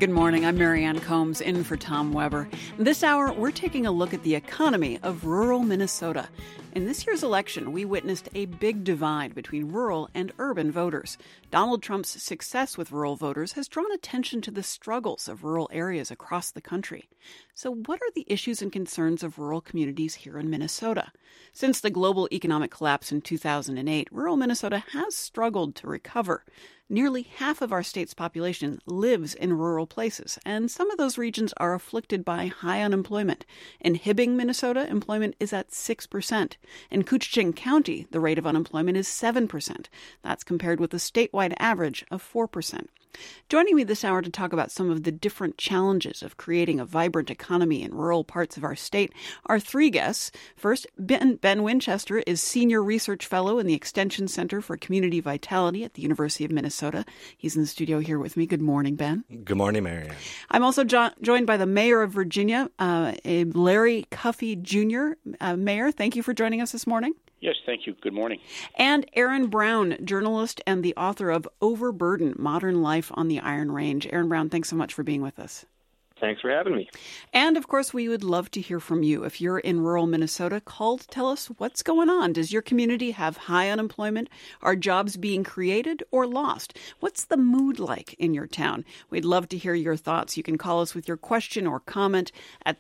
Good morning. I'm Marianne Combs in for Tom Weber. This hour, we're taking a look at the economy of rural Minnesota. In this year's election, we witnessed a big divide between rural and urban voters. Donald Trump's success with rural voters has drawn attention to the struggles of rural areas across the country. So what are the issues and concerns of rural communities here in Minnesota? Since the global economic collapse in 2008, rural Minnesota has struggled to recover. Nearly half of our state's population lives in rural places, and some of those regions are afflicted by high unemployment. In Hibbing, Minnesota, employment is at 6%. In Couchiching County, the rate of unemployment is 7%. That's compared with a statewide average of 4%. Joining me this hour to talk about some of the different challenges of creating a vibrant economy in rural parts of our state are three guests. First, Ben Winchester is Senior Research Fellow in the Extension Center for Community Vitality at the University of Minnesota. He's in the studio here with me. Good morning, Ben. Good morning, Marianne. I'm also joined by the Mayor of Virginia, Larry Cuffey Jr. Mayor, thank you for joining us this morning. Yes, thank you. Good morning. And Aaron Brown, journalist and the author of Overburden, Modern Life on the Iron Range. Aaron Brown, thanks so much for being with us. Thanks for having me. And, of course, we would love to hear from you. If you're in rural Minnesota, call to tell us what's going on. Does your community have high unemployment? Are jobs being created or lost? What's the mood like in your town? We'd love to hear your thoughts. You can call us with your question or comment at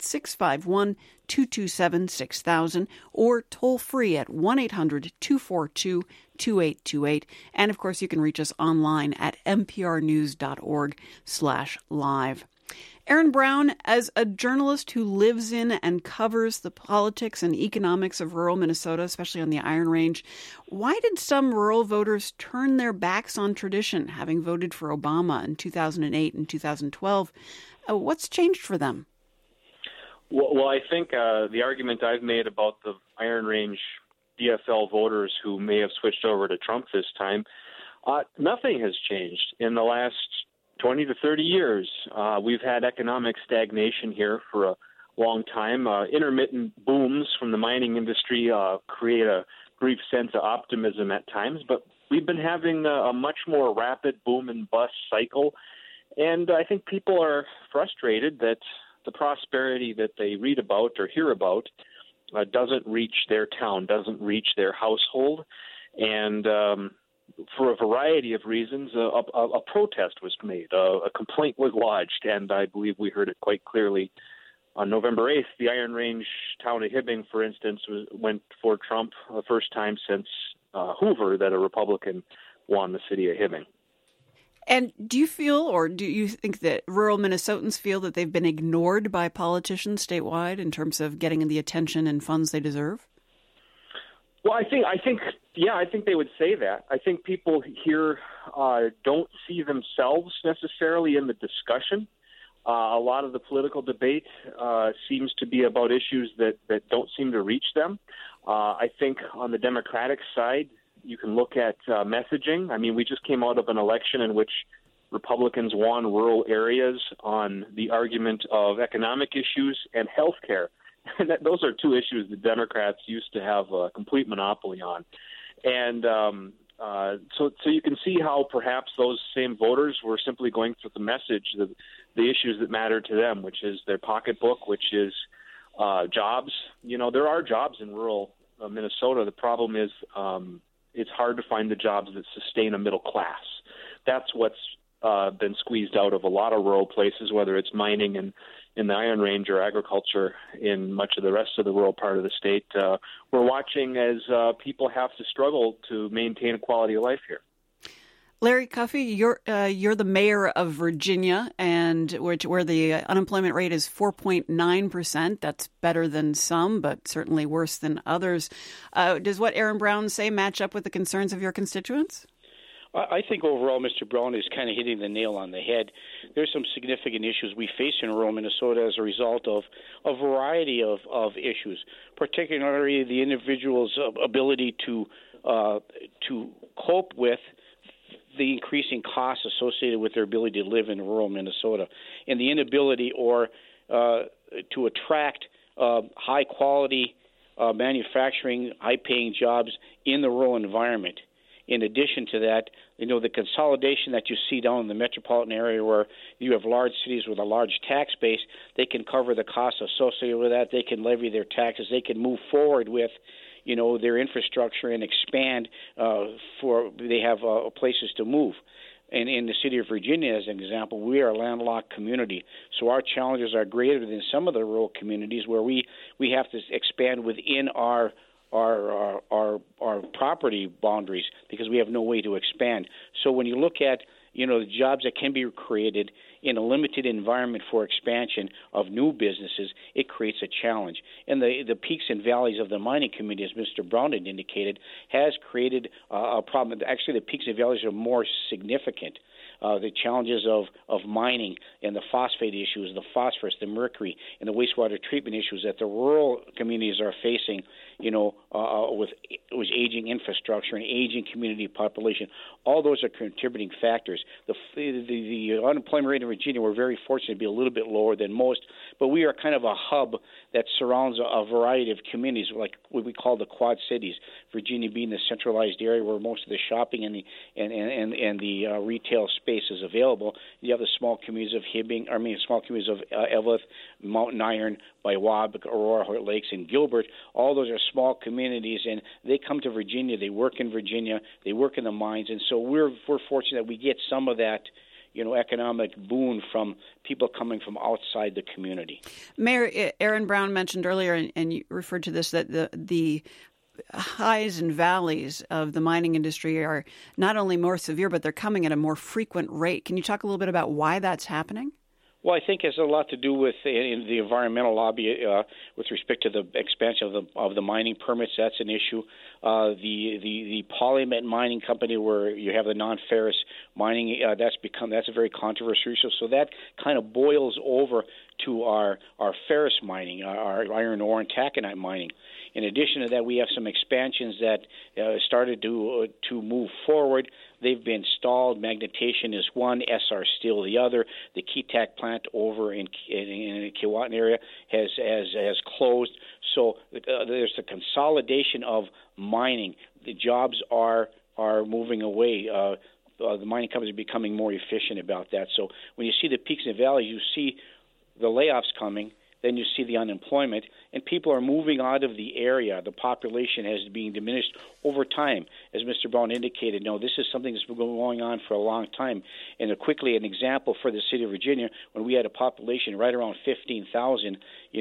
651-227-6000 or toll free at 1-800-242-2828. And, of course, you can reach us online at mprnews.org/live. Aaron Brown, as a journalist who lives in and covers the politics and economics of rural Minnesota, especially on the Iron Range, why did some rural voters turn their backs on tradition, having voted for Obama in 2008 and 2012? What's changed for them? Well, I think the argument I've made about the Iron Range DFL voters who may have switched over to Trump this time, nothing has changed in the last 20 to 30 years. We've had economic stagnation here for a long time. Intermittent booms from the mining industry create a brief sense of optimism at times, but we've been having a much more rapid boom and bust cycle. And I think people are frustrated that the prosperity that they read about or hear about doesn't reach their town, doesn't reach their household. And for a variety of reasons, a protest was made, a complaint was lodged, and I believe we heard it quite clearly on November 8th. The Iron Range town of Hibbing, for instance, went for Trump the first time since Hoover that a Republican won the city of Hibbing. And do you feel, or do you think that rural Minnesotans feel that they've been ignored by politicians statewide in terms of getting the attention and funds they deserve? Well, I think they would say that. I think people here don't see themselves necessarily in the discussion. A lot of the political debate seems to be about issues that don't seem to reach them. I think on the Democratic side, you can look at messaging. I mean, we just came out of an election in which Republicans won rural areas on the argument of economic issues and health care. Those are two issues the Democrats used to have a complete monopoly on. And so you can see how perhaps those same voters were simply going through the message, the issues that matter to them, which is their pocketbook, which is jobs. You know, there are jobs in rural Minnesota. The problem is it's hard to find the jobs that sustain a middle class. That's what's been squeezed out of a lot of rural places, whether it's mining in the Iron Range or agriculture in much of the rest of the rural part of the state. We're watching as people have to struggle to maintain a quality of life here. Larry Cuffey, you're the mayor of Virginia, and where the unemployment rate is 4.9%. That's better than some, but certainly worse than others. Does what Aaron Brown say match up with the concerns of your constituents? I think overall Mr. Brown is kind of hitting the nail on the head. There's some significant issues we face in rural Minnesota as a result of a variety of issues, particularly the individual's ability to cope with the increasing costs associated with their ability to live in rural Minnesota, and the inability to attract high-quality manufacturing, high-paying jobs in the rural environment. In addition to that, the consolidation that you see down in the metropolitan area where you have large cities with a large tax base, they can cover the costs associated with that. They can levy their taxes. They can move forward with their infrastructure and expand they have places to move. And in the city of Virginia, as an example, we are a landlocked community, so our challenges are greater than some of the rural communities where we have to expand within our property boundaries because we have no way to expand. So when you look at the jobs that can be created in a limited environment for expansion of new businesses, it creates a challenge. And the peaks and valleys of the mining community, as Mr. Brown had indicated, has created a problem. Actually, the peaks and valleys are more significant. The challenges of mining and the phosphate issues, the phosphorus, the mercury, and the wastewater treatment issues that the rural communities are facing, with aging infrastructure and aging community population. All those are contributing factors. The unemployment rate in Virginia, we're very fortunate to be a little bit lower than most, but we are kind of a hub that surrounds a variety of communities, like what we call the Quad Cities. Virginia being the centralized area where most of the shopping and the retail space is available. You have the small communities of Eveleth, Mountain Iron, Biwab, Aurora, Hoyt Lakes, and Gilbert. All those are small communities, and they come to Virginia. They work in Virginia. They work in the mines, and so we're fortunate that we get some of that economic boon from people coming from outside the community. Mayor Aaron Brown mentioned earlier, and you referred to this, that the highs and valleys of the mining industry are not only more severe, but they're coming at a more frequent rate. Can you talk a little bit about why that's happening? Well, I think it has a lot to do with the environmental lobby with respect to the expansion of the mining permits. That's an issue. The Polymet Mining Company, where you have the non-ferrous mining, that's a very controversial issue. So that kind of boils over to our ferrous mining, our iron ore and taconite mining. In addition to that, we have some expansions that started to move forward. They've been stalled. Magnetization is one, SR Steel the other. The Keetac plant over in the Keewatin area has closed. So there's a consolidation of mining. The jobs are moving away. The mining companies are becoming more efficient about that. So when you see the peaks and valleys, you see the layoffs coming. Then you see the unemployment, and people are moving out of the area. The population has been diminished over time. As Mr. Brown indicated, this is something that's been going on for a long time. And quickly, an example for the city of Virginia, when we had a population right around 15,000,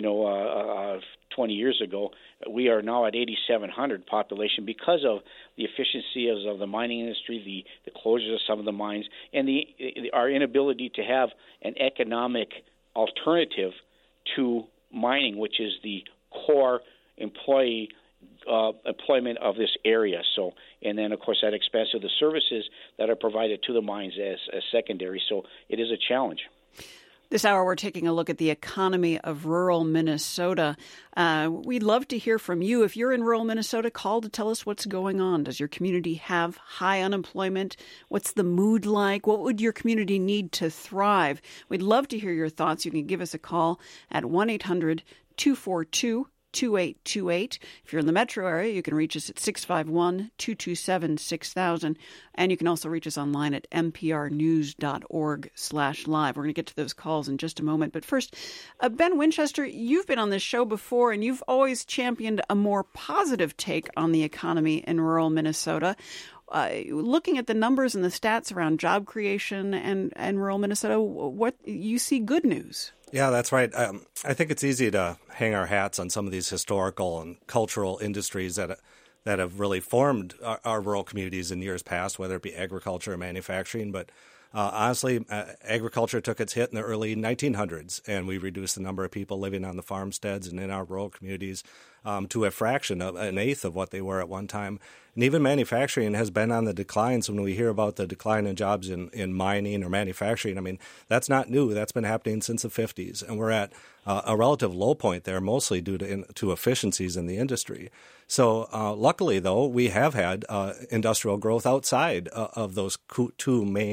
20 years ago, we are now at 8,700 population because of the efficiency of the mining industry, the closures of some of the mines, and our inability to have an economic alternative to mining, which is the core employment of this area. So, and then of course at expense of the services that are provided to the mines as secondary. So it is a challenge. This hour, we're taking a look at the economy of rural Minnesota. We'd love to hear from you. If you're in rural Minnesota, call to tell us what's going on. Does your community have high unemployment? What's the mood like? What would your community need to thrive? We'd love to hear your thoughts. You can give us a call at 1-800-242-2828. If you're in the metro area, you can reach us at 651-227-6000. And you can also reach us online at mprnews.org/live. We're going to get to those calls in just a moment. But first, Ben Winchester, you've been on this show before, and you've always championed a more positive take on the economy in rural Minnesota. Looking at the numbers and the stats around job creation and rural Minnesota, what you see good news? Yeah, that's right. I think it's easy to hang our hats on some of these historical and cultural industries that have really formed our rural communities in years past, whether it be agriculture or manufacturing. But honestly, agriculture took its hit in the early 1900s, and we reduced the number of people living on the farmsteads and in our rural communities to a fraction of an eighth of what they were at one time. And even manufacturing has been on the decline. So when we hear about the decline in jobs in mining or manufacturing, I mean, that's not new. That's been happening since the 50s. And we're at a relative low point there, mostly due to efficiencies in the industry. So luckily, though, we have had industrial growth outside of those two main industries.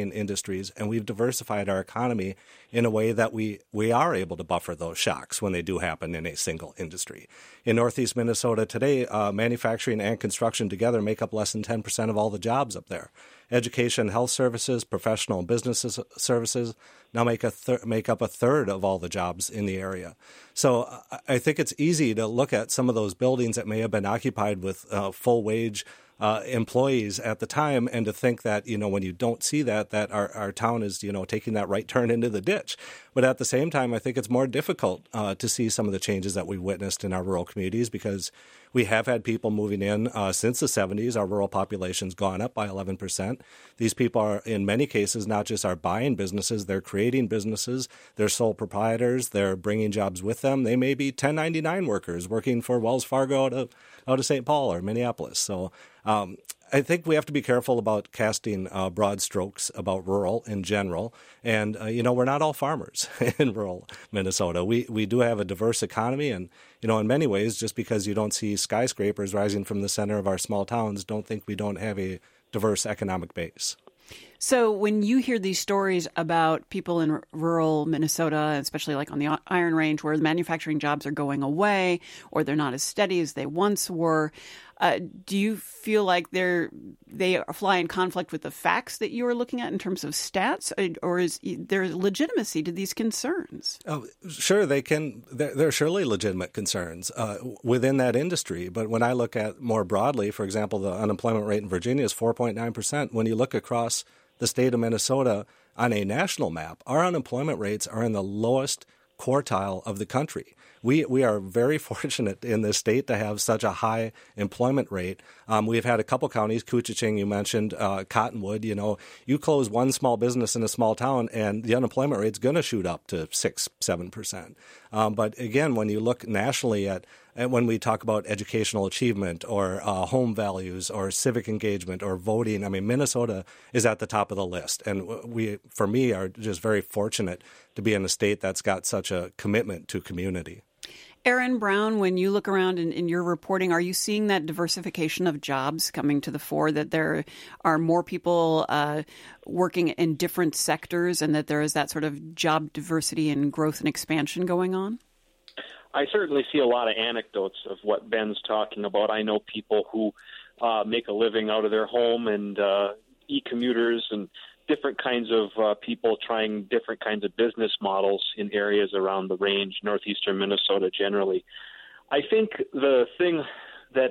industries, and we've diversified our economy in a way that we are able to buffer those shocks when they do happen in a single industry. In Northeast Minnesota today, manufacturing and construction together make up less than 10% of all the jobs up there. Education, health services, professional and business services now make up a third of all the jobs in the area. So I think it's easy to look at some of those buildings that may have been occupied with full wage employees at the time, and to think that, when you don't see that our town is, taking that right turn into the ditch. But at the same time, I think it's more difficult to see some of the changes that we've witnessed in our rural communities, because we have had people moving in since the 70s. Our rural population's gone up by 11%. These people are, in many cases, not just are buying businesses, they're creating businesses. They're sole proprietors. They're bringing jobs with them. They may be 1099 workers working for Wells Fargo out of St. Paul or Minneapolis. So I think we have to be careful about casting broad strokes about rural in general. And, we're not all farmers in rural Minnesota. We do have a diverse economy. And, in many ways, just because you don't see skyscrapers rising from the center of our small towns, don't think we don't have a diverse economic base. So when you hear these stories about people in rural Minnesota, especially like on the Iron Range, where manufacturing jobs are going away or they're not as steady as they once were, do you feel like they fly in conflict with the facts that you are looking at in terms of stats, or is there legitimacy to these concerns? Oh, sure, they can. There are surely legitimate concerns within that industry. But when I look at more broadly, for example, the unemployment rate in Virginia is 4.9%. When you look across the state of Minnesota on a national map, our unemployment rates are in the lowest quartile of the country. We are very fortunate in this state to have such a high employment rate. We've had a couple counties, Koochiching, you mentioned, Cottonwood. You close one small business in a small town and the unemployment rate's going to shoot up to 6-7%. But again, when you look nationally at when we talk about educational achievement or home values or civic engagement or voting, I mean, Minnesota is at the top of the list. And we, for me, are just very fortunate to be in a state that's got such a commitment to community. Aaron Brown, when you look around in your reporting, are you seeing that diversification of jobs coming to the fore, that there are more people working in different sectors and that there is that sort of job diversity and growth and expansion going on? I certainly see a lot of anecdotes of what Ben's talking about. I know people who make a living out of their home and e-commuters and different kinds of people trying different kinds of business models in areas around the range, northeastern Minnesota generally. I think the thing that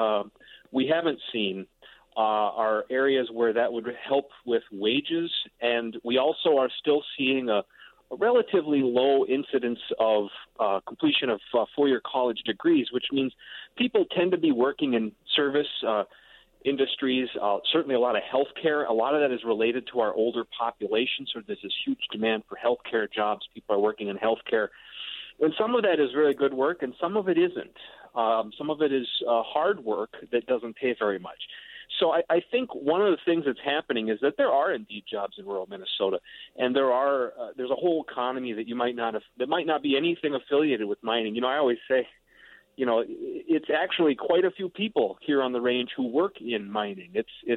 we haven't seen are areas where that would help with wages, and we also are still seeing a relatively low incidence of completion of four-year college degrees, which means people tend to be working in service industries, certainly a lot of healthcare. A lot of that is related to our older population, so there's this huge demand for healthcare jobs. People are working in healthcare. And some of that is really good work, and some of it isn't. Some of it is hard work that doesn't pay very much. So I think one of the things that's happening is that there are indeed jobs in rural Minnesota, and there's a whole economy that that might not be anything affiliated with mining. I always say, it's actually quite a few people here on the range who work in mining.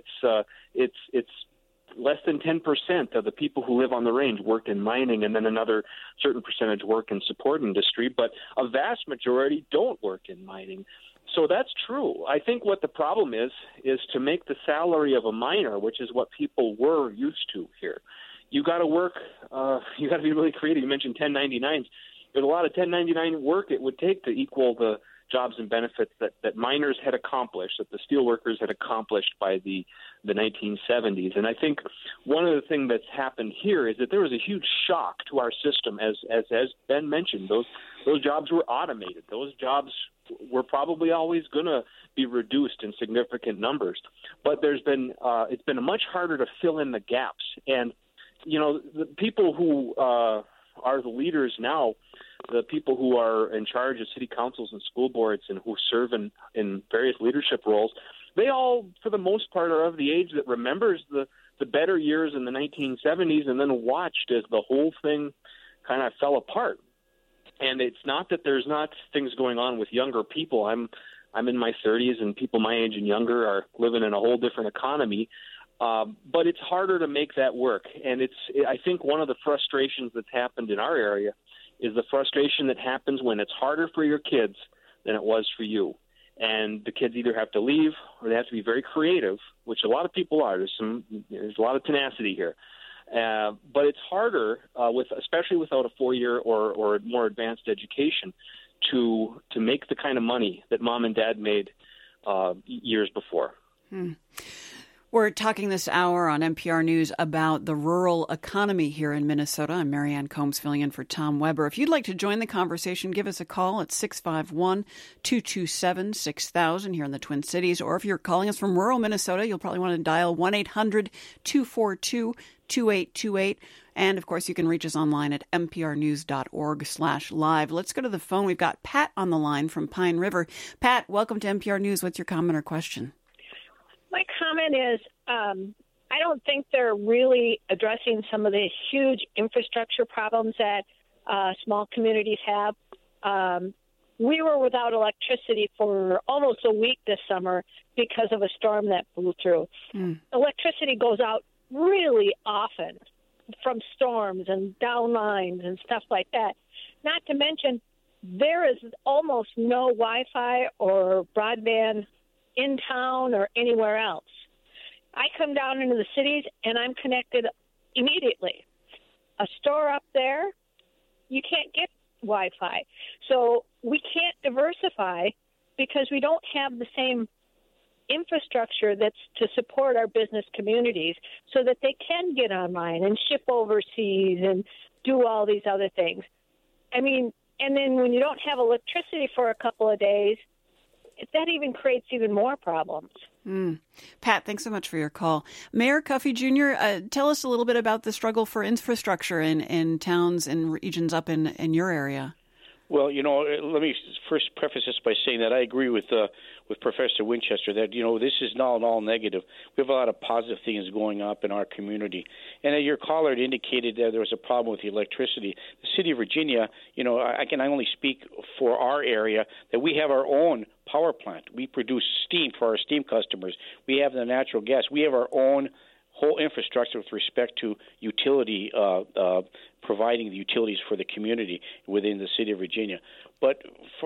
It's less than 10% of the people who live on the range work in mining, and then another certain percentage work in support industry, but a vast majority don't work in mining. So that's true. I think what the problem is to make the salary of a miner, which is what people were used to here. You got to work. You got to be really creative. You mentioned 1099s. There's a lot of 1099 work it would take to equal the jobs and benefits that miners had accomplished, that the steelworkers had accomplished by the 1970s. And I think one of the things that's happened here is that there was a huge shock to our system, as Ben mentioned. Those jobs were automated. Those jobs were probably always going to be reduced in significant numbers. But it's been much harder to fill in the gaps. And, the people who are the leaders now, the people who are in charge of city councils and school boards and who serve in various leadership roles, they all, for the most part, are of the age that remembers the better years in the 1970s and then watched as the whole thing kind of fell apart. And it's not that there's not things going on with younger people. I'm in my 30s, and people my age and younger are living in a whole different economy. But it's harder to make that work. And I think one of the frustrations that's happened in our area is the frustration that happens when it's harder for your kids than it was for you. And the kids either have to leave or they have to be very creative, which a lot of people are. There's a lot of tenacity here. But it's harder, especially without a 4-year or more advanced education, to make the kind of money that mom and dad made years before. We're talking this hour on NPR News about the rural economy here in Minnesota. I'm Marianne Combs filling in for Tom Weber. If you'd like to join the conversation, give us a call at 651-227-6000 here in the Twin Cities. Or if you're calling us from rural Minnesota, you'll probably want to dial 1-800-242-2828. And, of course, you can reach us online at nprnews.org/live. Let's go to the phone. We've got Pat on the line from Pine River. Pat, welcome to NPR News. What's your comment or question? My comment is I don't think they're really addressing some of the huge infrastructure problems that small communities have. We were without electricity for almost a week this summer because of a storm that blew through. Electricity goes out really often from storms and down lines and stuff like that. Not to mention, there is almost no Wi-Fi or broadband in town or anywhere else. I come down into the cities and I'm connected immediately. A store up there, you can't get Wi-Fi. So we can't diversify because we don't have the same infrastructure that's to support our business communities so that they can get online and ship overseas and do all these other things. I mean, and then when you don't have electricity for a couple of days, that even creates even more problems. Pat, thanks so much for your call. Mayor Cuffey Jr., tell us a little bit about the struggle for infrastructure in towns and regions up in your area. Well, let me first preface this by saying that I agree with Professor Winchester that, this is not all negative. We have a lot of positive things going up in our community. And your caller had indicated that there was a problem with the electricity. The city of Virginia, I can only speak for our area, that we have our own power plant. We produce steam for our steam customers. We have the natural gas. We have our own whole infrastructure with respect to utility, providing the utilities for the community within the city of Virginia. But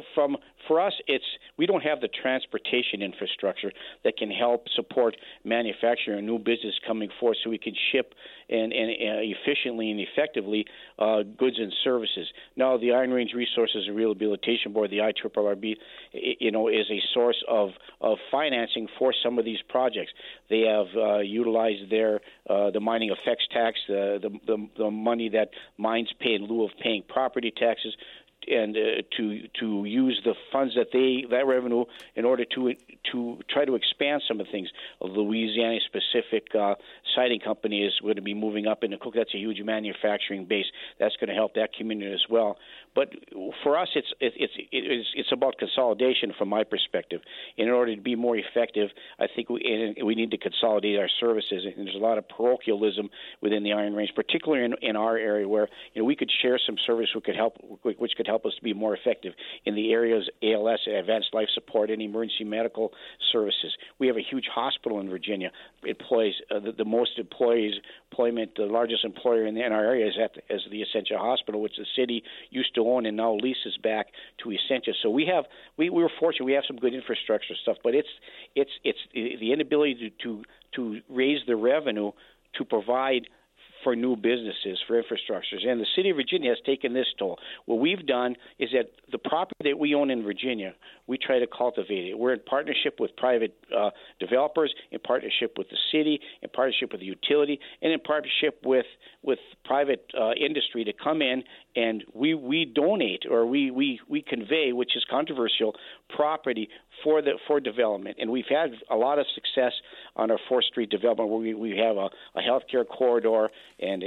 for us, we don't have the transportation infrastructure that can help support manufacturing and new business coming forth, so we can ship and efficiently and effectively goods and services. Now, the Iron Range Resources and Rehabilitation Board, the IRRB, is a source of financing for some of these projects. They have utilized the mining effects tax, the money that mines pay in lieu of paying property taxes, and to use the funds that revenue in order to try to expand some of the things. A Louisiana-specific siding company is going to be moving up into Cook. That's a huge manufacturing base. That's going to help that community as well. But for us, it's about consolidation from my perspective. In order to be more effective, I think we need to consolidate our services. And there's a lot of parochialism within the Iron Range, particularly in our area, where we could share some service which could help us to be more effective in the areas ALS, advanced life support, and emergency medical services. We have a huge hospital in Virginia. It employs the most employment. The largest employer in our area is the Essentia Hospital, which the city used to own and now leases back to Essentia. So we were fortunate. We have some good infrastructure stuff, but it's the inability to raise the revenue to provide for new businesses, for infrastructures. And the city of Virginia has taken this toll. What we've done is that the property that we own in Virginia, we try to cultivate it. We're in partnership with private developers, in partnership with the city, in partnership with the utility, and in partnership with private industry to come in, and we donate, or we convey, which is controversial, property for development. And we've had a lot of success on our 4th Street development, where we have a healthcare corridor and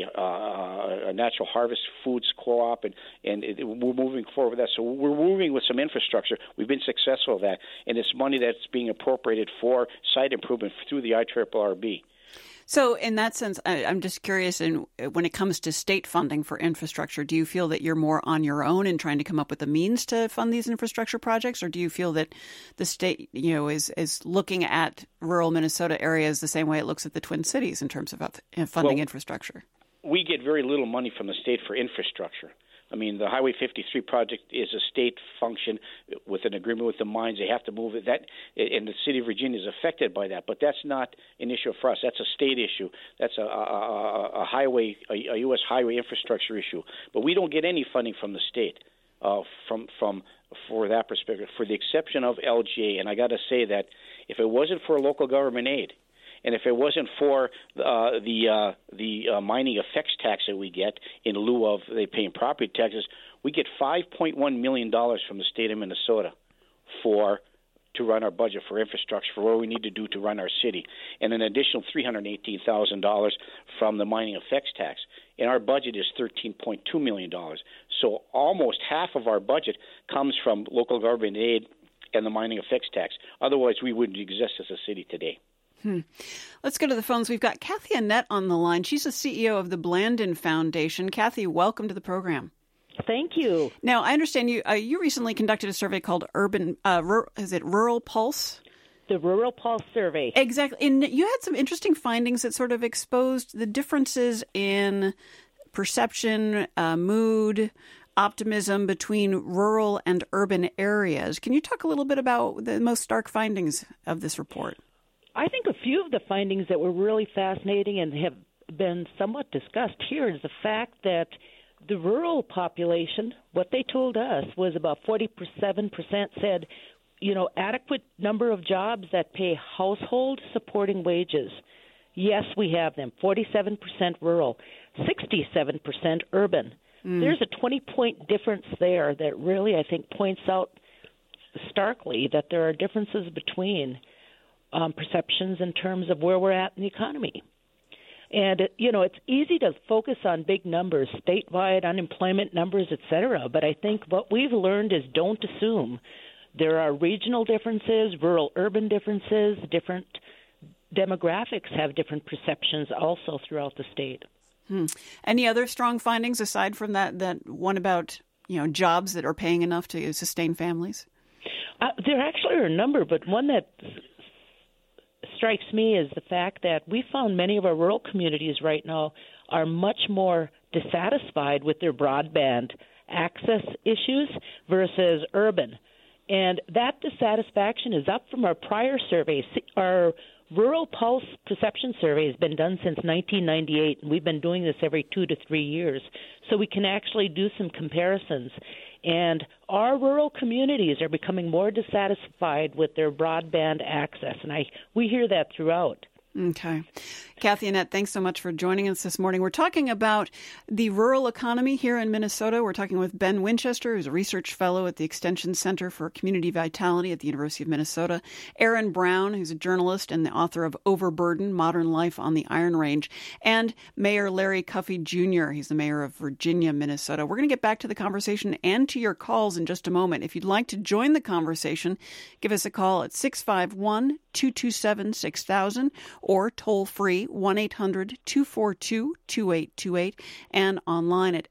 a natural harvest foods co-op, and we're moving forward with that. So we're moving with some infrastructure. We've been successful with that, and it's money that's being appropriated for site improvement through the IRRB. So in that sense, I'm just curious, when it comes to state funding for infrastructure, do you feel that you're more on your own in trying to come up with the means to fund these infrastructure projects, or do you feel that the state, is looking at rural Minnesota areas the same way it looks at the Twin Cities in terms of funding infrastructure? We get very little money from the state for infrastructure. I mean, the Highway 53 project is a state function with an agreement with the mines. They have to move it. And the city of Virginia is affected by that. But that's not an issue for us. That's a state issue. That's a highway, a U.S. highway infrastructure issue. But we don't get any funding from the state for that perspective, for the exception of LGA. And I got to say that if it wasn't for local government aid, and if it wasn't for the mining effects tax that we get in lieu of they paying property taxes, we get $5.1 million from the state of Minnesota to run our budget for infrastructure, for what we need to do to run our city, and an additional $318,000 from the mining effects tax. And our budget is $13.2 million. So almost half of our budget comes from local government aid and the mining effects tax. Otherwise, we wouldn't exist as a city today. Let's go to the phones. We've got Kathy Annette on the line. She's the CEO of the Blandin Foundation. Kathy, welcome to the program. Thank you. Now, I understand you recently conducted a survey called Rural Pulse? The Rural Pulse survey. Exactly. And you had some interesting findings that sort of exposed the differences in perception, mood, optimism between rural and urban areas. Can you talk a little bit about the most stark findings of this report? I think a few of the findings that were really fascinating and have been somewhat discussed here is the fact that the rural population, what they told us was about 47% said, adequate number of jobs that pay household supporting wages. Yes, we have them. 47% rural, 67% urban. There's a 20-point difference there that really, I think, points out starkly that there are differences between perceptions in terms of where we're at in the economy. And, it's easy to focus on big numbers, statewide unemployment numbers, et cetera. But I think what we've learned is don't assume. There are regional differences, rural-urban differences, different demographics have different perceptions also throughout the state. Any other strong findings aside from that one about, jobs that are paying enough to sustain families? There actually are a number, but one that strikes me is the fact that we found many of our rural communities right now are much more dissatisfied with their broadband access issues versus urban. And that dissatisfaction is up from our prior surveys. Our Rural Pulse Perception Survey has been done since 1998, and we've been doing this every 2 to 3 years. So we can actually do some comparisons. And our rural communities are becoming more dissatisfied with their broadband access, and we hear that throughout. Okay. Kathy Annette, thanks so much for joining us this morning. We're talking about the rural economy here in Minnesota. We're talking with Ben Winchester, who's a research fellow at the Extension Center for Community Vitality at the University of Minnesota. Aaron Brown, who's a journalist and the author of Overburden, Modern Life on the Iron Range. And Mayor Larry Cuffey Jr., he's the mayor of Virginia, Minnesota. We're going to get back to the conversation and to your calls in just a moment. If you'd like to join the conversation, give us a call at 651-227-6000 or toll free 1-800-242-2828 and online at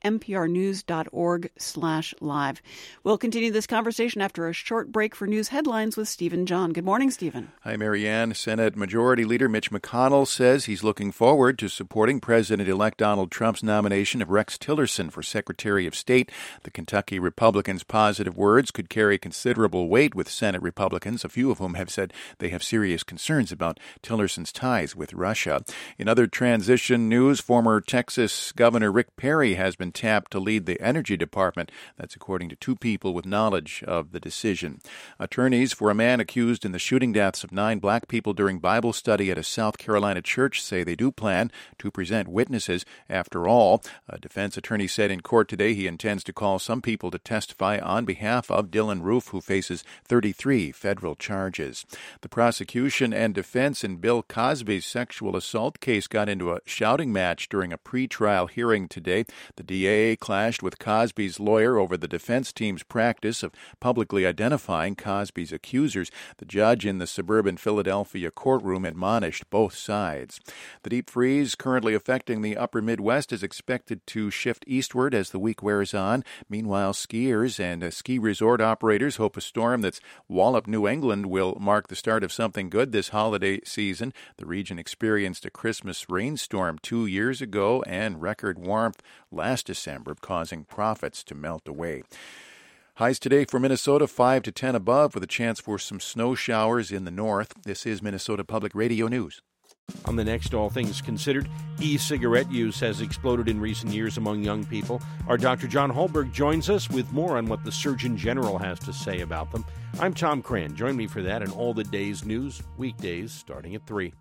nprnews.org/live. We'll continue this conversation after a short break for news headlines with Stephen John. Good morning, Stephen. Hi, Marianne. Senate Majority Leader Mitch McConnell says he's looking forward to supporting President-elect Donald Trump's nomination of Rex Tillerson for Secretary of State. The Kentucky Republicans' positive words could carry considerable weight with Senate Republicans, a few of whom have said they have serious concerns about Tillerson's ties with Russia. In other transition news, former Texas Governor Rick Perry has been tapped to lead the Energy Department. That's according to two people with knowledge of the decision. Attorneys for a man accused in the shooting deaths of 9 black people during Bible study at a South Carolina church say they do plan to present witnesses. After all, a defense attorney said in court today he intends to call some people to testify on behalf of Dylan Roof, who faces 33 federal charges. The prosecution and defense in Bill Cosby's sexual assault assault case got into a shouting match during a pretrial hearing today. The DA clashed with Cosby's lawyer over the defense team's practice of publicly identifying Cosby's accusers. The judge in the suburban Philadelphia courtroom admonished both sides. The deep freeze currently affecting the upper Midwest is expected to shift eastward as the week wears on. Meanwhile, skiers and ski resort operators hope a storm that's walloped New England will mark the start of something good this holiday season. The region experienced a Christmas rainstorm 2 years ago and record warmth last December, causing profits to melt away. Highs today for Minnesota, 5 to 10 above, with a chance for some snow showers in the north. This is Minnesota Public Radio News. On the next All Things Considered, e-cigarette use has exploded in recent years among young people. Our Dr. John Holberg joins us with more on what the Surgeon General has to say about them. I'm Tom Cran. Join me for that and all the day's news, weekdays starting at 3.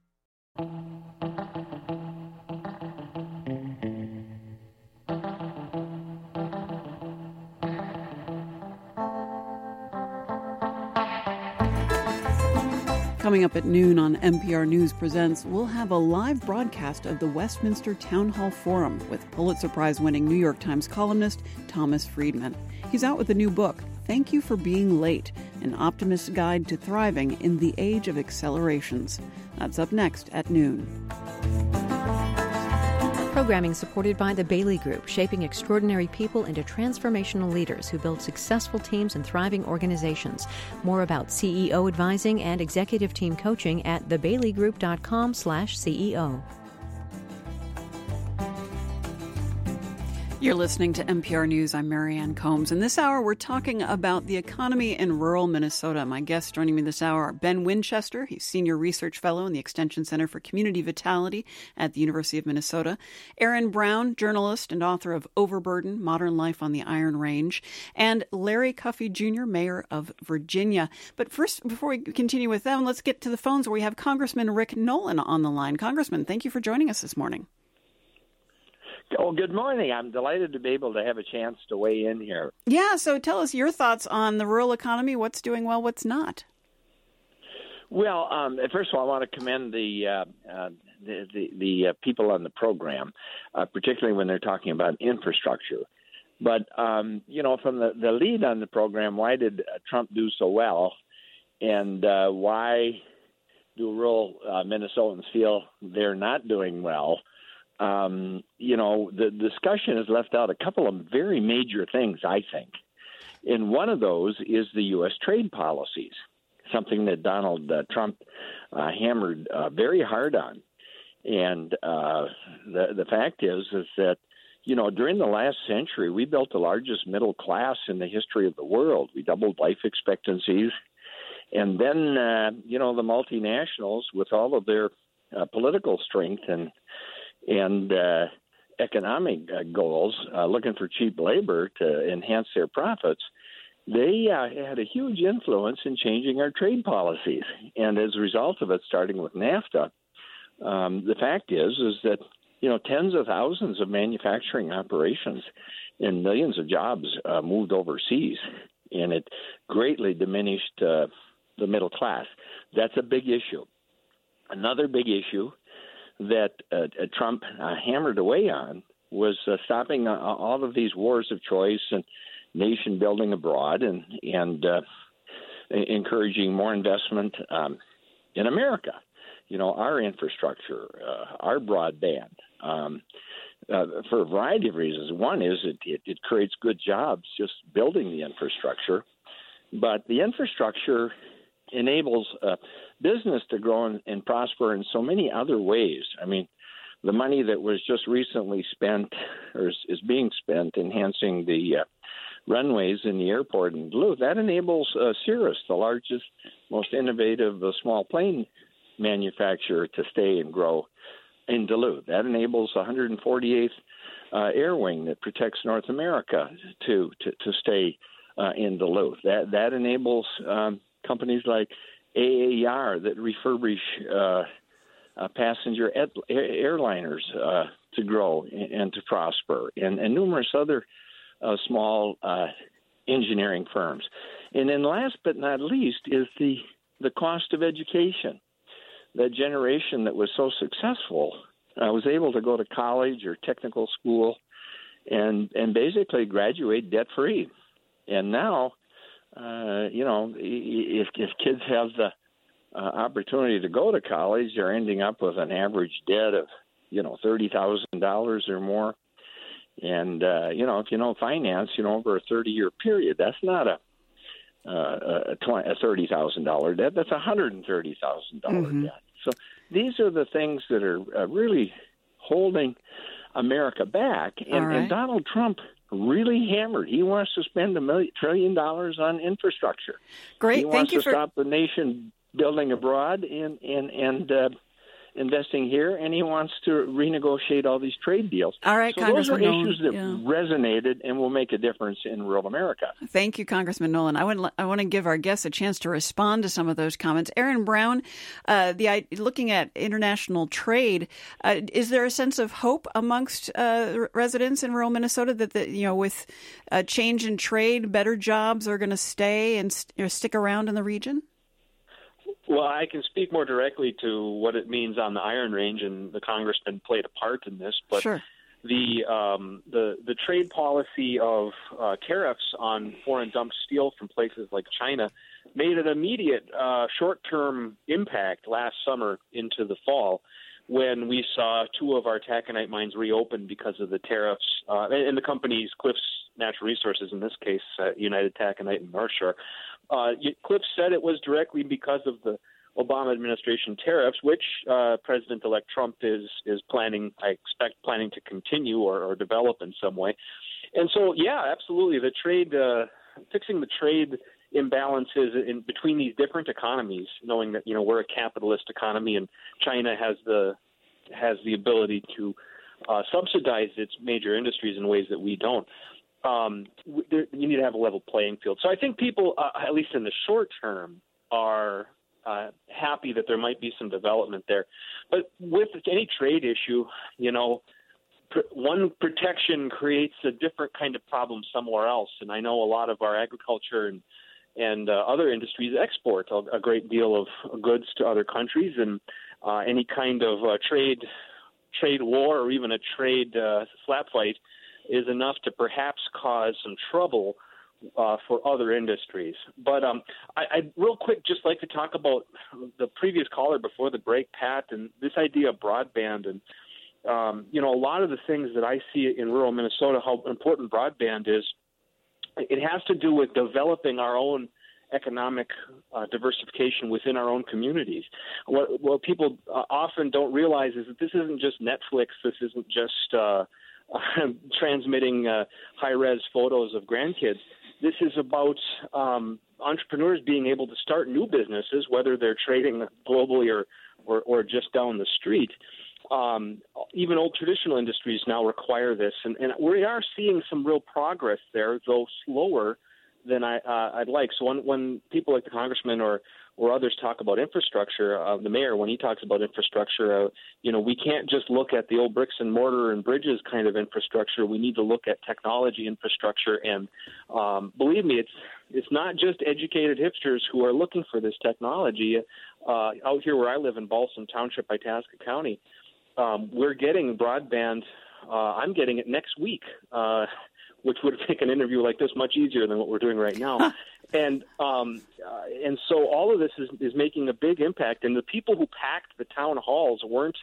Coming up at noon on NPR News Presents, we'll have a live broadcast of the Westminster Town Hall Forum with Pulitzer Prize-winning New York Times columnist Thomas Friedman. He's out with a new book, Thank You for Being Late, an optimist's guide to thriving in the age of accelerations. That's up next at noon. Programming supported by the Bailey Group, shaping extraordinary people into transformational leaders who build successful teams and thriving organizations. More about CEO advising and executive team coaching at thebaileygroup.com/CEO. You're listening to NPR News. I'm Marianne Combs. And this hour, we're talking about the economy in rural Minnesota. My guests joining me this hour are Ben Winchester. He's Senior Research Fellow in the Extension Center for Community Vitality at the University of Minnesota. Aaron Brown, journalist and author of Overburden, Modern Life on the Iron Range. And Larry Cuffey Jr., Mayor of Virginia. But first, before we continue with them, let's get to the phones where we have Congressman Rick Nolan on the line. Congressman, thank you for joining us this morning. Oh, good morning. I'm delighted to be able to have a chance to weigh in here. Yeah, so tell us your thoughts on the rural economy, what's doing well, what's not. Well, first of all, I want to commend the people on the program, particularly when they're talking about infrastructure. But, from the lead on the program, why did Trump do so well? And why do rural Minnesotans feel they're not doing well? The discussion has left out a couple of very major things, I think. And one of those is the U.S. trade policies, something that Donald Trump hammered very hard on. And the fact is that, during the last century, we built the largest middle class in the history of the world. We doubled life expectancies. And then, the multinationals, with all of their political strength and economic goals, looking for cheap labor to enhance their profits, they had a huge influence in changing our trade policies. And as a result of it, starting with NAFTA, the fact is that, tens of thousands of manufacturing operations and millions of jobs moved overseas, and it greatly diminished the middle class. That's a big issue. Another big issue that Trump hammered away on was stopping all of these wars of choice and nation building abroad and encouraging more investment in America. Our infrastructure, our broadband, for a variety of reasons. One is it creates good jobs just building the infrastructure, but the infrastructure enables business to grow and prosper in so many other ways. I mean, the money that was just recently spent or is being spent enhancing the runways in the airport in Duluth, that enables Cirrus, the largest, most innovative small plane manufacturer, to stay and grow in Duluth. That enables 148th Air Wing that protects North America to stay in Duluth. That enables companies like AAR that refurbish passenger airliners to grow and to prosper, and numerous other small engineering firms. And then last but not least is the cost of education. that generation that was so successful was able to go to college or technical school and basically graduate debt-free. And now, if kids have the opportunity to go to college, they're ending up with an average debt of, $30,000 or more. And, if you know finance, over a 30-year period, that's not a $30,000 debt. That's a $130,000 debt. So these are the things that are really holding America back. And Donald Trump really hammered. He wants to spend $1 trillion on infrastructure. Great. He wants to stop the nation building abroad and investing here, and he wants to renegotiate all these trade deals. All right, so Congressman those are Nolan, issues that resonated and will make a difference in rural America. Thank you, Congressman Nolan. I want to give our guests a chance to respond to some of those comments. Aaron Brown, looking at international trade, is there a sense of hope amongst residents in rural Minnesota that with a change in trade, better jobs are going to stay and stick around in the region? Well, I can speak more directly to what it means on the Iron Range, and the congressman played a part in this. But sure. The trade policy of tariffs on foreign dumped steel from places like China made an immediate short-term impact last summer into the fall, when we saw two of our taconite mines reopen because of the tariffs, and the companies, Cliffs Natural Resources in this case, United Taconite and North Shore. Cliffs said it was directly because of the Obama administration tariffs, which President-elect Trump is planning to continue or develop in some way. And so, yeah, absolutely, the trade, fixing the trade imbalances in between these different economies, knowing that we're a capitalist economy and China has the ability to subsidize its major industries in ways that we don't. You need to have a level playing field. So I think people, at least in the short term, are happy that there might be some development there. But with any trade issue, one protection creates a different kind of problem somewhere else. And I know a lot of our agriculture and other industries export a great deal of goods to other countries, and any kind of trade war or even a trade slap fight is enough to perhaps cause some trouble for other industries. But I real quick just like to talk about the previous caller before the break, Pat, and this idea of broadband. And, a lot of the things that I see in rural Minnesota, how important broadband is, it has to do with developing our own economic diversification within our own communities. What people often don't realize is that this isn't just Netflix. This isn't just transmitting high-res photos of grandkids. This is about entrepreneurs being able to start new businesses, whether they're trading globally or just down the street. Even old traditional industries now require this, and we are seeing some real progress there, though slower than I'd like. So when people like the congressman or others talk about infrastructure, the mayor, when he talks about infrastructure, we can't just look at the old bricks and mortar and bridges kind of infrastructure. We need to look at technology infrastructure. And believe me, it's not just educated hipsters who are looking for this technology. Out here where I live in Balsam Township, Itasca County, we're getting broadband. I'm getting it next week, which would make an interview like this much easier than what we're doing right now. And so all of this is making a big impact. And the people who packed the town halls weren't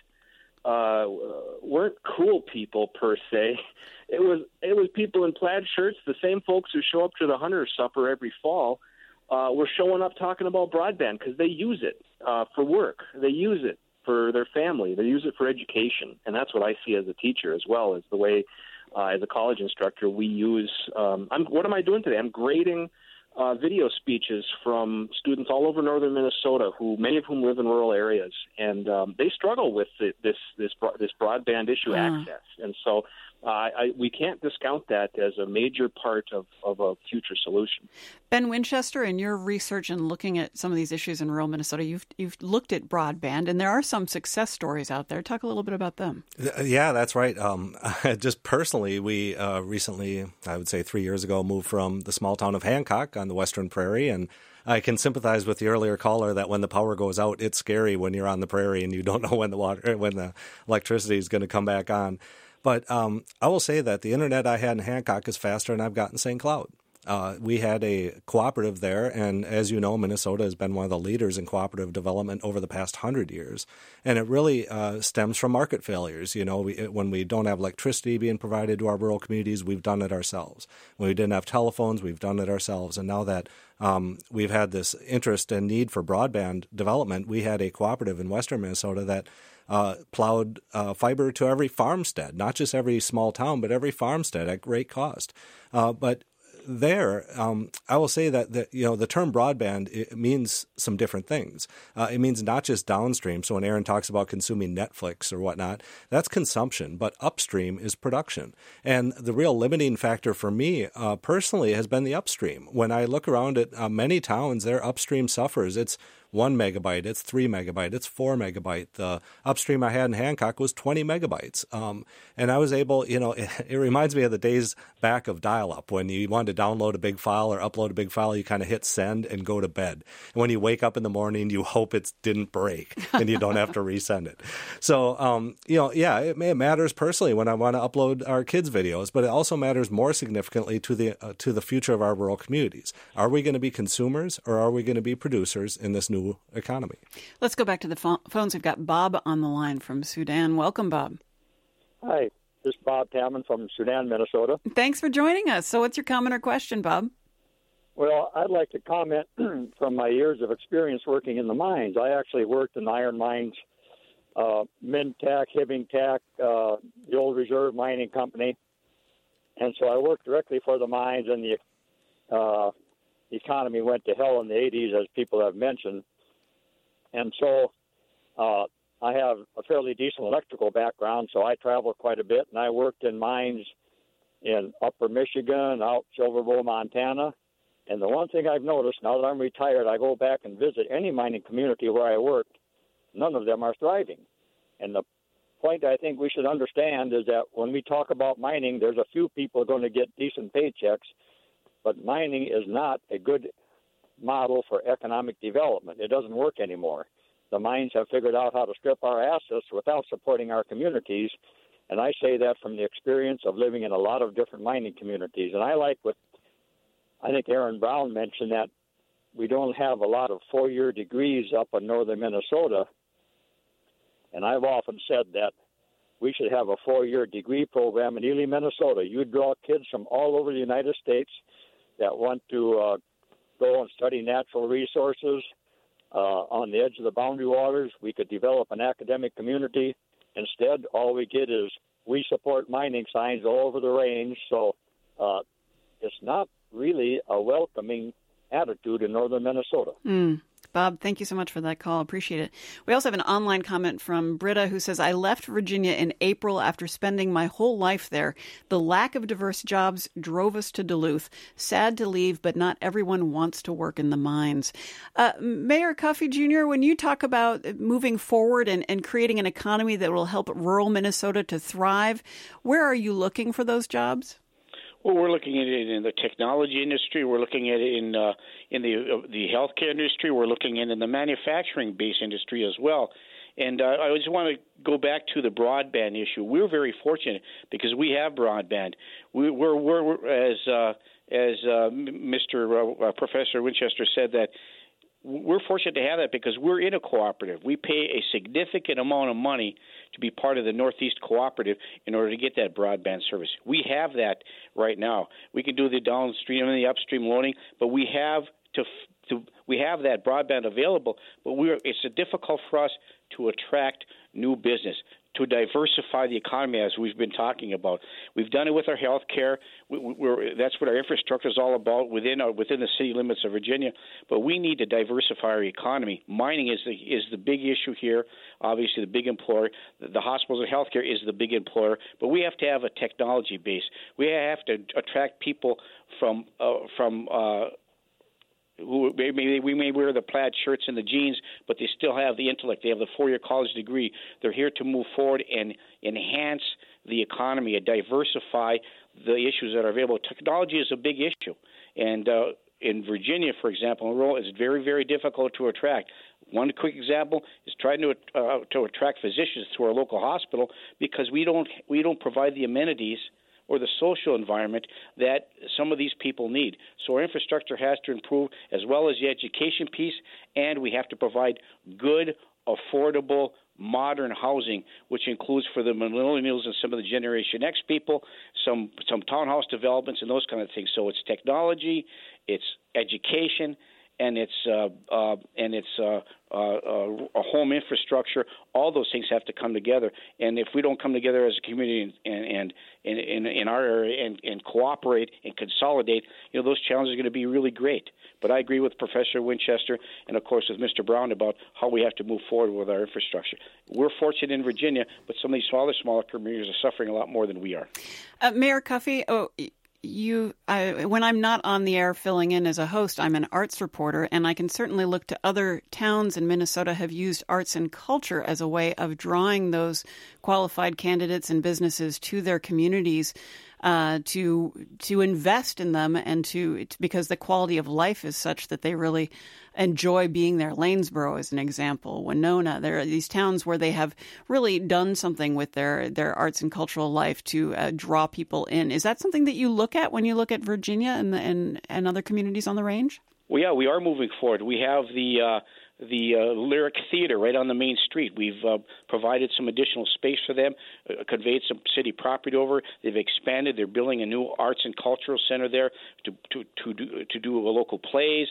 cool people per se. It was people in plaid shirts, the same folks who show up to the Hunter's Supper every fall, were showing up talking about broadband because they use it for work. They use it for their family. They use it for education. And that's what I see as a teacher as well, as the way as a college instructor we use. What am I doing today? I'm grading video speeches from students all over northern Minnesota, many of whom live in rural areas, and they struggle with this broadband issue access. And so we can't discount that as a major part of a future solution. Ben Winchester, in your research and looking at some of these issues in rural Minnesota, you've looked at broadband, and there are some success stories out there. Talk a little bit about them. Yeah, that's right. Just personally, we recently, I would say 3 years ago, moved from the small town of Hancock on the Western Prairie, and I can sympathize with the earlier caller that when the power goes out, it's scary when you're on the prairie and you don't know when the electricity is going to come back on. But I will say that the internet I had in Hancock is faster than I've got in St. Cloud. We had a cooperative there, and as you know, Minnesota has been one of the leaders in cooperative development over the past 100 years. And it really stems from market failures. You know, when we don't have electricity being provided to our rural communities, we've done it ourselves. When we didn't have telephones, we've done it ourselves. And now that we've had this interest and need for broadband development, we had a cooperative in western Minnesota that plowed fiber to every farmstead, not just every small town, but every farmstead at great cost. But there, I will say that the term broadband, it means some different things. It means not just downstream. So when Aaron talks about consuming Netflix or whatnot, that's consumption, but upstream is production. And the real limiting factor for me personally has been the upstream. When I look around at many towns, their upstream suffers. It's 1 megabyte, it's 3 megabyte, it's 4 megabyte. The upstream I had in Hancock was 20 megabytes. And I was able, it reminds me of the days back of dial-up. When you wanted to download a big file or upload a big file, you kind of hit send and go to bed. And when you wake up in the morning, you hope it didn't break and you don't have to resend it. So, it matters personally when I want to upload our kids' videos, but it also matters more significantly to the future of our rural communities. Are we going to be consumers or are we going to be producers in this new economy? Let's go back to the phones. We've got Bob on the line from Sudan. Welcome, Bob. Hi, this is Bob Tamman from Sudan, Minnesota. Thanks for joining us. So what's your comment or question, Bob? Well, I'd like to comment from my years of experience working in the mines. I actually worked in iron mines, Mintac, Hibbing-Tac, the old Reserve Mining Company. And so I worked directly for the mines, and the economy went to hell in the 80s, as people have mentioned. And so I have a fairly decent electrical background, so I traveled quite a bit, and I worked in mines in Upper Michigan, out Silver Bowl, Montana. And the one thing I've noticed, now that I'm retired, I go back and visit any mining community where I worked, none of them are thriving. And the point I think we should understand is that when we talk about mining, there's a few people going to get decent paychecks, but mining is not a good model for economic development. It doesn't work anymore. The mines have figured out how to strip our assets without supporting our communities, and I say that from the experience of living in a lot of different mining communities. And I like what I think Aaron Brown mentioned, that we don't have a lot of 4-year degrees up in northern Minnesota, and I've often said that we should have a 4-year degree program in Ely, Minnesota. You draw kids from all over the United States that want to go and study natural resources on the edge of the boundary waters. We could develop an academic community. Instead, all we get is we support mining signs all over the range. So it's not really a welcoming attitude in northern Minnesota. Bob, thank you so much for that call. Appreciate it. We also have an online comment from Britta who says, I left Virginia in April after spending my whole life there. The lack of diverse jobs drove us to Duluth. Sad to leave, but not everyone wants to work in the mines. Mayor Coffey Jr., when you talk about moving forward and creating an economy that will help rural Minnesota to thrive, where are you looking for those jobs? Well, we're looking at it in the technology industry. We're looking at it in the healthcare industry. We're looking at it in the manufacturing-based industry as well. And I just want to go back to the broadband issue. We're very fortunate because we have broadband. We're as Mr. Professor Winchester said, that we're fortunate to have that because we're in a cooperative. We pay a significant amount of money to be part of the Northeast Cooperative in order to get that broadband service. We have that right now. We can do the downstream and the upstream loading, but we have we have that broadband available. But it's difficult for us to attract new business, to diversify the economy, as we've been talking about. We've done it with our health care. That's what our infrastructure is all about within the city limits of Virginia. But we need to diversify our economy. Mining is the big issue here, obviously the big employer. The hospitals and health care is the big employer. But we have to have a technology base. We have to attract people from who we may wear the plaid shirts and the jeans, but they still have the intellect. They have the 4-year college degree. They're here to move forward and enhance the economy and diversify the issues that are available. Technology is a big issue, and in Virginia, for example, in rural, is very, very difficult to attract. One quick example is trying to attract physicians to our local hospital because we don't provide the amenities or the social environment that some of these people need. So our infrastructure has to improve, as well as the education piece, and we have to provide good, affordable, modern housing, which includes for the millennials and some of the Generation X people, some townhouse developments and those kind of things. So it's technology, it's education, and it's a home infrastructure. All those things have to come together. And if we don't come together as a community and in our area and cooperate and consolidate, those challenges are going to be really great. But I agree with Professor Winchester and, of course, with Mr. Brown about how we have to move forward with our infrastructure. We're fortunate in Virginia, but some of these smaller communities are suffering a lot more than we are. Mayor Cuffey, when I'm not on the air filling in as a host, I'm an arts reporter, and I can certainly look to other towns in Minnesota have used arts and culture as a way of drawing those qualified candidates and businesses to their communities to invest in them and because the quality of life is such that they really enjoy being there. Lanesboro is an example. Winona. There are these towns where they have really done something with their arts and cultural life to draw people in. Is that something that you look at when you look at Virginia and other communities on the range? Well, yeah, we are moving forward. We have the Lyric Theater right on the main street. We've provided some additional space for them, conveyed some city property over. They've expanded. They're building a new arts and cultural center there to do local plays,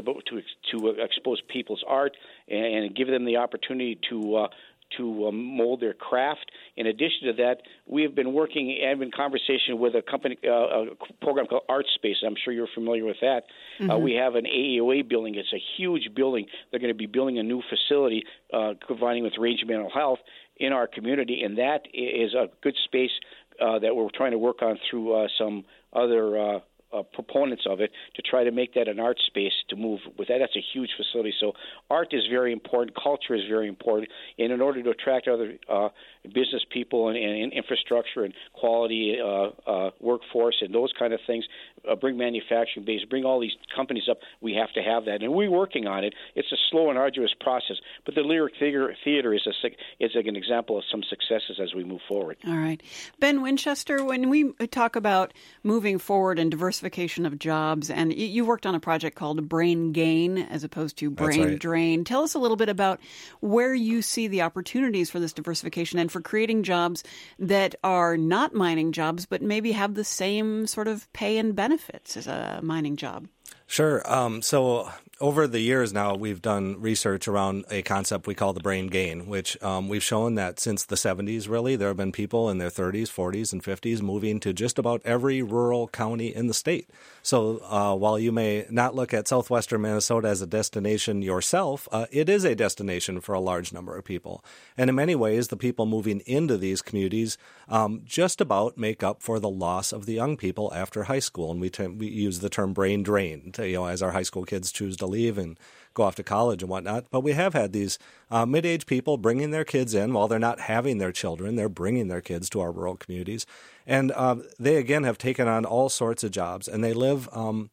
to expose people's art and give them the opportunity to mold their craft. In addition to that, we have been working and in conversation with a company, a program called Art Space. I'm sure you're familiar with that. Mm-hmm. We have an AEOA building. It's a huge building. They're going to be building a new facility, providing with Range Mental Health in our community, and that is a good space that we're trying to work on through some other proponents of it to try to make that an art space to move with that. That's a huge facility. So art is very important. Culture is very important. And in order to attract other business people and infrastructure and quality workforce and those kind of things, bring manufacturing base, bring all these companies up, we have to have that. And we're working on it. It's a slow and arduous process. But the Lyric Theater is an example of some successes as we move forward. All right. Ben Winchester, when we talk about moving forward and diversification of jobs, and you worked on a project called Brain Gain as opposed to Brain Drain. Tell us a little bit about where you see the opportunities for this diversification and for creating jobs that are not mining jobs, but maybe have the same sort of pay and benefits as a mining job. Sure. So over the years now, we've done research around a concept we call the brain gain, which we've shown that since the 70s, really, there have been people in their 30s, 40s, and 50s moving to just about every rural county in the state. So while you may not look at southwestern Minnesota as a destination yourself, it is a destination for a large number of people. And in many ways, the people moving into these communities just about make up for the loss of the young people after high school. And we use the term brain drain, as our high school kids choose to leave and go off to college and whatnot. But we have had these mid-age people bringing their kids in while they're not having their children. They're bringing their kids to our rural communities. And they, again, have taken on all sorts of jobs. And they live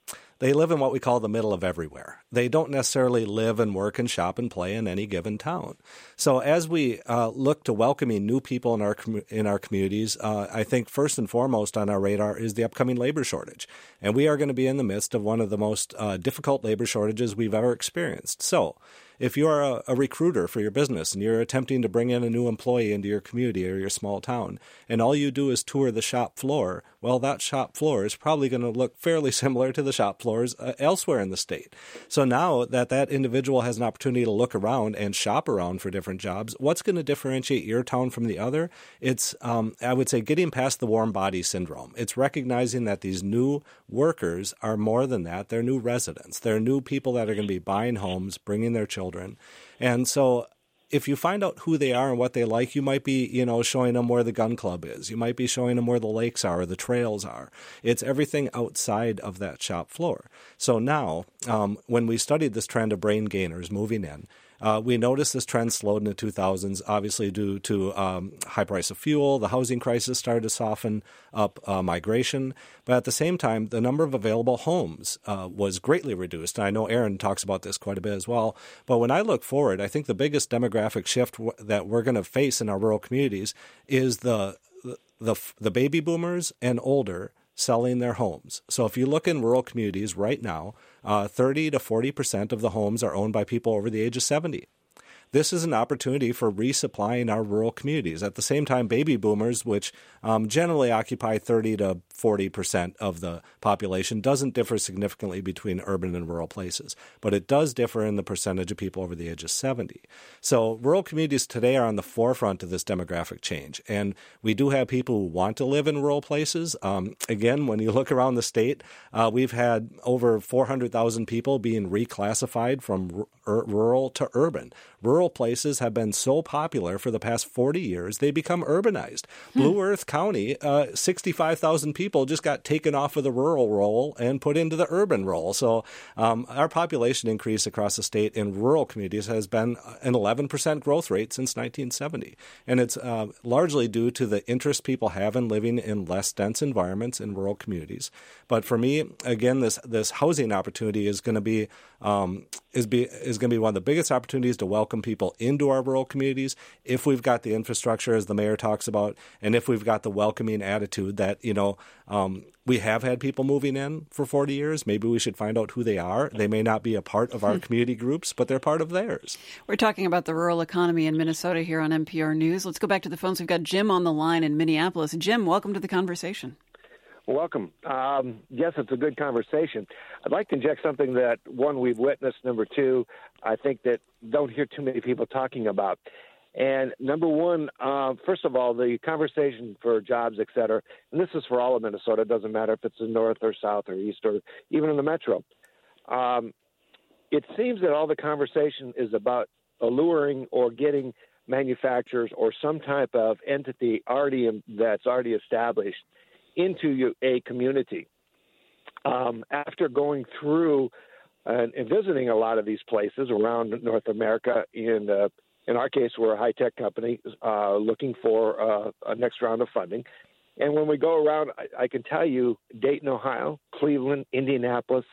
in what we call the middle of everywhere. They don't necessarily live and work and shop and play in any given town. So as we look to welcoming new people in our communities, I think first and foremost on our radar is the upcoming labor shortage. And we are going to be in the midst of one of the most difficult labor shortages we've ever experienced. So if you're a recruiter for your business and you're attempting to bring in a new employee into your community or your small town, and all you do is tour the shop floor, well, that shop floor is probably going to look fairly similar to the shop floors elsewhere in the state. So now that individual has an opportunity to look around and shop around for different jobs, what's going to differentiate your town from the other? It's, I would say, getting past the warm body syndrome. It's recognizing that these new workers are more than that. They're new residents. They're new people that are going to be buying homes, bringing their children. And so if you find out who they are and what they like, you might be, showing them where the gun club is. You might be showing them where the lakes are or the trails are. It's everything outside of that shop floor. So now, when we studied this trend of brain gainers moving in, We noticed this trend slowed in the 2000s, obviously due to high price of fuel. The housing crisis started to soften up migration. But at the same time, the number of available homes was greatly reduced. And I know Aaron talks about this quite a bit as well. But when I look forward, I think the biggest demographic shift that we're going to face in our rural communities is the baby boomers and older selling their homes. So if you look in rural communities right now, 30 to 40% of the homes are owned by people over the age of 70. This is an opportunity for resupplying our rural communities. At the same time, baby boomers, which generally occupy 30 to 40% of the population, doesn't differ significantly between urban and rural places, but it does differ in the percentage of people over the age of 70. So rural communities today are on the forefront of this demographic change, and we do have people who want to live in rural places. Again, when you look around the state, we've had over 400,000 people being reclassified from rural to urban. Rural places have been so popular for the past 40 years, they become urbanized. Blue Earth County, 65,000 people just got taken off of the rural role and put into the urban role. So our population increase across the state in rural communities has been an 11% growth rate since 1970. And it's largely due to the interest people have in living in less dense environments in rural communities. But for me, again, this housing opportunity is going to be one of the biggest opportunities to welcome people into our rural communities if we've got the infrastructure, as the mayor talks about, and if we've got the welcoming attitude that, we have had people moving in for 40 years. Maybe we should find out who they are. They may not be a part of our community groups, but they're part of theirs. We're talking about the rural economy in Minnesota here on NPR News. Let's go back to the phones. We've got Jim on the line in Minneapolis. Jim, welcome to the conversation. Welcome. Yes, it's a good conversation. I'd like to inject something that, one, we've witnessed. Number two, I think that don't hear too many people talking about. And number one, first of all, the conversation for jobs, et cetera, and this is for all of Minnesota. It doesn't matter if it's in north or south or east or even in the metro. It seems that all the conversation is about alluring or getting manufacturers or some type of entity that's already established into a community. After going through and visiting a lot of these places around North America, in our case, we're a high-tech company looking for a next round of funding. And when we go around, I can tell you Dayton, Ohio, Cleveland, Indianapolis,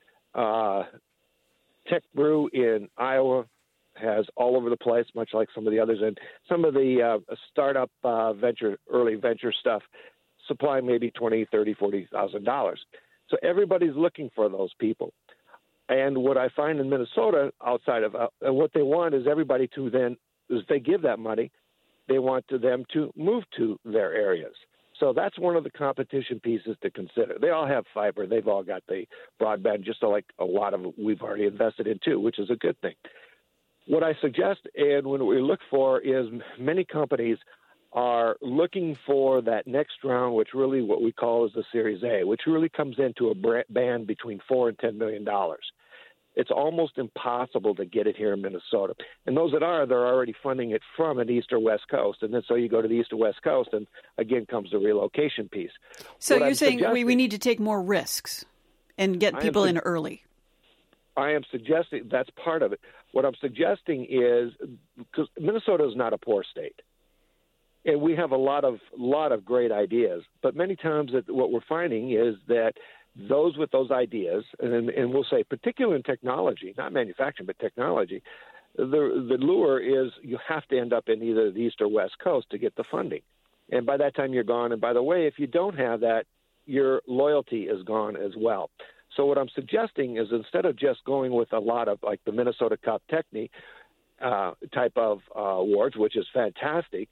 Tech Brew in Iowa has all over the place, much like some of the others. And some of the startup early venture stuff supply maybe $20,000, $30,000, $40,000. So everybody's looking for those people. And what I find in Minnesota, outside of what they want is everybody to then, as they give that money, they want them to move to their areas. So that's one of the competition pieces to consider. They all have fiber. They've all got the broadband, just like a lot of we've already invested in too, which is a good thing. What I suggest and what we look for is many companies are looking for that next round, which really what we call is the Series A, which really comes into a band between $4 and $10 million. It's almost impossible to get it here in Minnesota. And those that are, they're already funding it from an east or west coast. And then so you go to the east or west coast, and again comes the relocation piece. So you're saying we need to take more risks and get people in early. I am suggesting that's part of it. What I'm suggesting is, because Minnesota is not a poor state. And we have a lot of great ideas, but many times what we're finding is that those with those ideas, and we'll say particularly in technology, not manufacturing, but technology, the lure is you have to end up in either the east or west coast to get the funding. And by that time you're gone. And by the way, if you don't have that, your loyalty is gone as well. So what I'm suggesting is instead of just going with a lot of like the Minnesota Cup Techni type of awards, which is fantastic,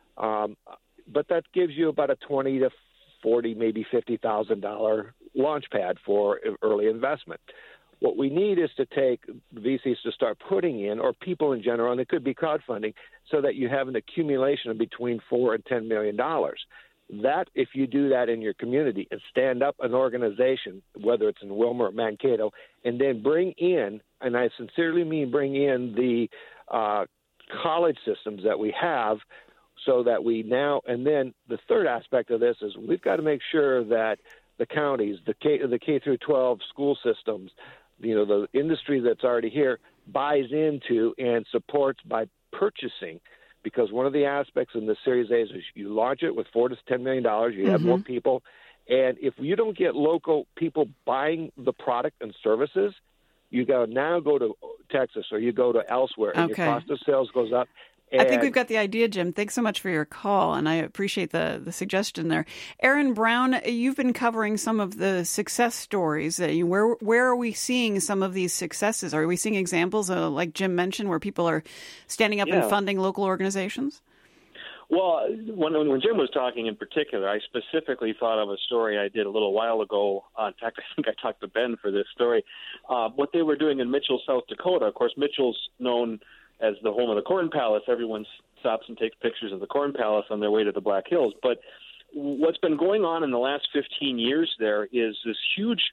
but that gives you about a $20 to $40, maybe $50,000 launch pad for early investment. What we need is to take VCs to start putting in, or people in general, and it could be crowdfunding, so that you have an accumulation of between $4 and $10 million. That, if you do that in your community and stand up an organization, whether it's in Wilmer or Mankato, and then bring in, and I sincerely mean bring in the college systems that we have, so that we now, and then the third aspect of this is we've got to make sure that the counties, the K through 12 school systems, the industry that's already here, buys into and supports by purchasing. Because one of the aspects in the Series A is you launch it with $4 to $10 million, you have more people. And if you don't get local people buying the product and services, you now go to Texas or you go to elsewhere, and your cost of sales goes up. I think we've got the idea, Jim. Thanks so much for your call, and I appreciate the suggestion there. Aaron Brown, you've been covering some of the success stories. Where are we seeing some of these successes? Are we seeing examples, like Jim mentioned, where people are standing up and funding local organizations? Well, when Jim was talking in particular, I specifically thought of a story I did a little while ago. In fact, I think I talked to Ben for this story. What they were doing in Mitchell, South Dakota. Of course, Mitchell's known as the home of the Corn Palace. Everyone stops and takes pictures of the Corn Palace on their way to the Black Hills. But what's been going on in the last 15 years there is this huge,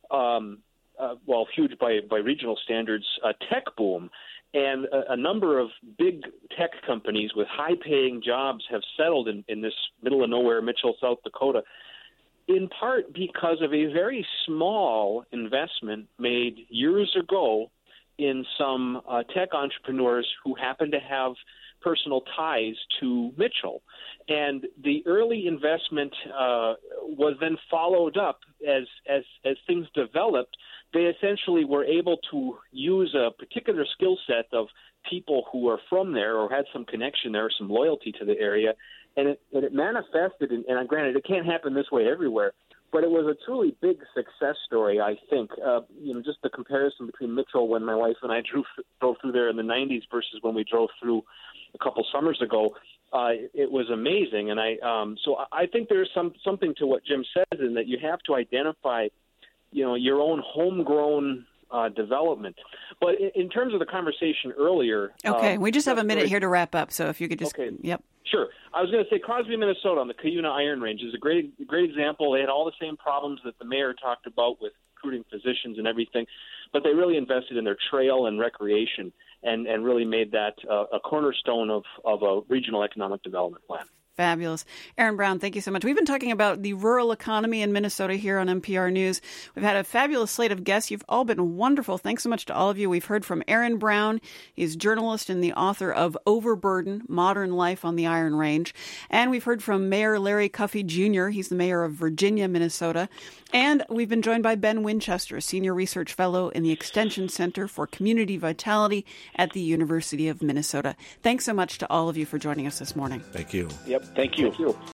huge by regional standards, tech boom. And a number of big tech companies with high-paying jobs have settled in this middle-of-nowhere Mitchell, South Dakota, in part because of a very small investment made years ago in some tech entrepreneurs who happen to have personal ties to Mitchell. And the early investment was then followed up as things developed. They essentially were able to use a particular skill set of people who are from there or had some connection there, some loyalty to the area, and it manifested. And granted, it can't happen this way everywhere, but it was a truly big success story, I think. Just the comparison between Mitchell when my wife and I drove through there in the 90s versus when we drove through a couple summers ago, it was amazing. And so I think there's something to what Jim says in that you have to identify, your own homegrown development. But in terms of the conversation earlier... Okay, we just have a minute here to wrap up, so if you could just... Okay. Yep. Sure. I was going to say Crosby, Minnesota, on the Cuyuna Iron Range is a great example. They had all the same problems that the mayor talked about with recruiting physicians and everything, but they really invested in their trail and recreation and really made that a cornerstone of a regional economic development plan. Fabulous. Aaron Brown, thank you so much. We've been talking about the rural economy in Minnesota here on NPR News. We've had a fabulous slate of guests. You've all been wonderful. Thanks so much to all of you. We've heard from Aaron Brown. He's a journalist and the author of Overburden, Modern Life on the Iron Range. And we've heard from Mayor Larry Cuffey Jr. He's the mayor of Virginia, Minnesota. And we've been joined by Ben Winchester, Senior Research Fellow in the Extension Center for Community Vitality at the University of Minnesota. Thanks so much to all of you for joining us this morning. Thank you. Yep. Thank you.